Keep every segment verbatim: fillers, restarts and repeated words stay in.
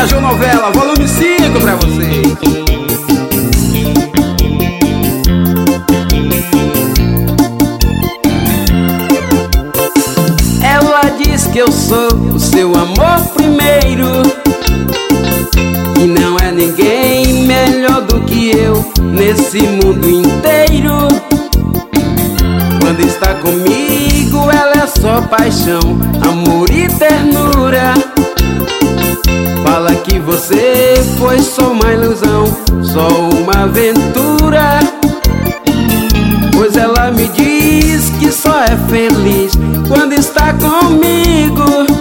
Novela, volume cinco pra vocês. Ela diz que eu sou o seu amor primeiro, e não é ninguém melhor do que eu nesse mundo inteiro. Quando está comigo ela é só paixão, amor e ternura. Fala que você foi só uma ilusão, só uma aventura. Pois ela me diz que só é feliz quando está comigo.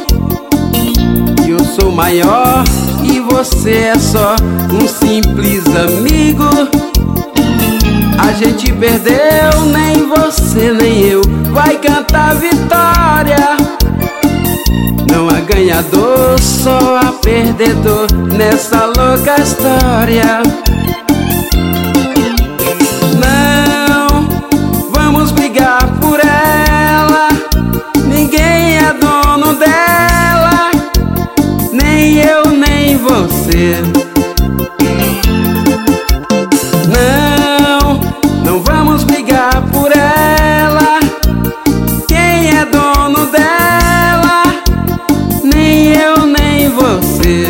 Eu sou maior e você é só um simples amigo. A gente perdeu, nem você nem eu vai cantar vitória. Não há ganhador, só há perdedor nessa louca história. Não vamos brigar por ela, ninguém é dono dela, nem eu nem você. Não, não vamos brigar por ela, quem é dono dela, nem eu nem você.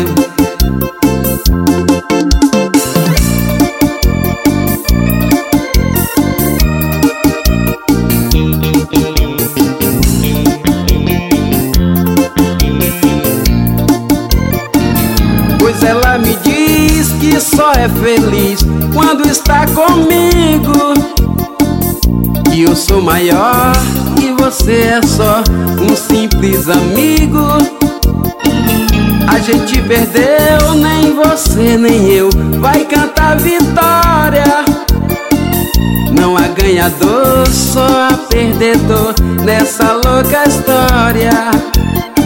Pois ela me diz que só é feliz quando está comigo. E eu sou maior e você é só um simples amigo. A gente perdeu, nem você nem eu vai cantar vitória. Não há ganhador, só há perdedor nessa louca história.